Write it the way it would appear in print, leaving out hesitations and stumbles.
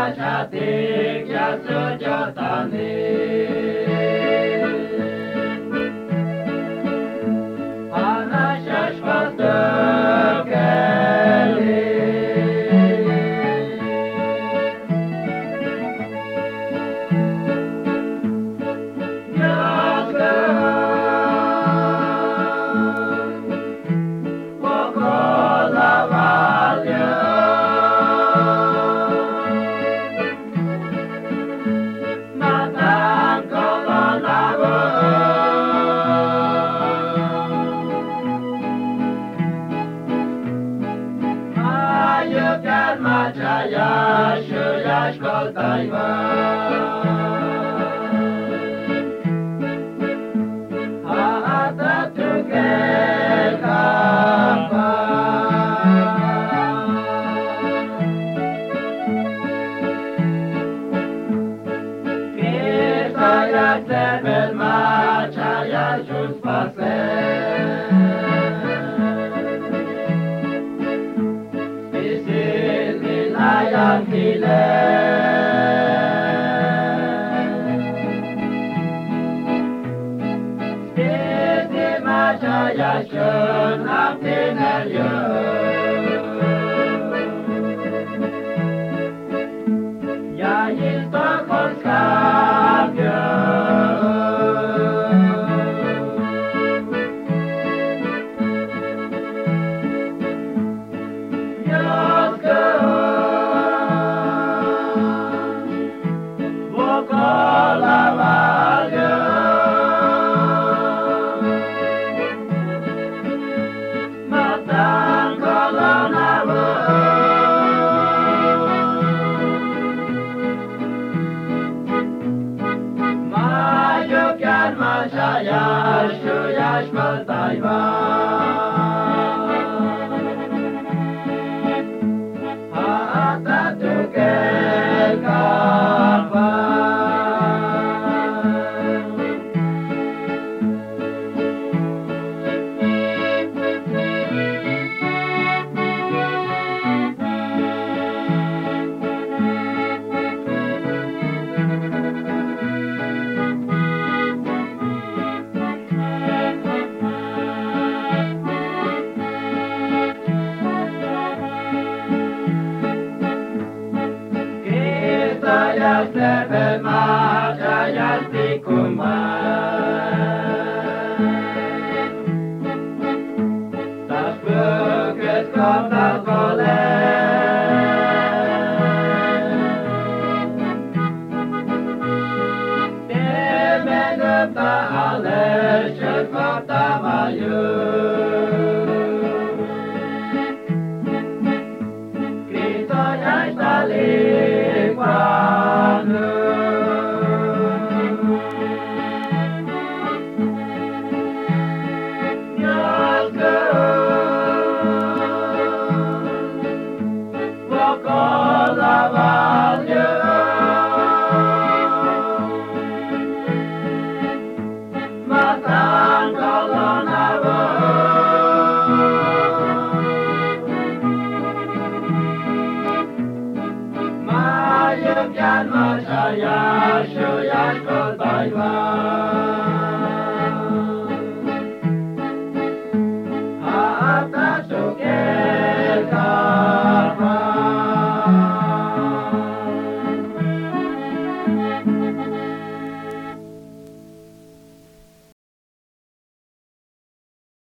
Machatik Yasu Jotani Anashash Vastukeli Yazgu Vokola Valya Matan Kolonavo Ayukan Machaya Shuyash Koltaiva Haata Tukel Kapa Kisaya Sebel Machaya Shus Pasen Isil Nilayang Spiti Machaya Shun Amtinelyo Yayin Stockholm Skavyo Yazgu Vokola Valya Matan Kolonavo Mayukan Machaya Shuyash Koltaiva Haata Tukel Kapa Kisaya Sebel Machaya Stikuman Das Bukes Kota Kolen Demenupta Aleshur Kota Mayu Kisaya Stalikvanu Yazgu Vokola Valya Matan Kolonavo Mayukan Machaya Shuyash Koltaiva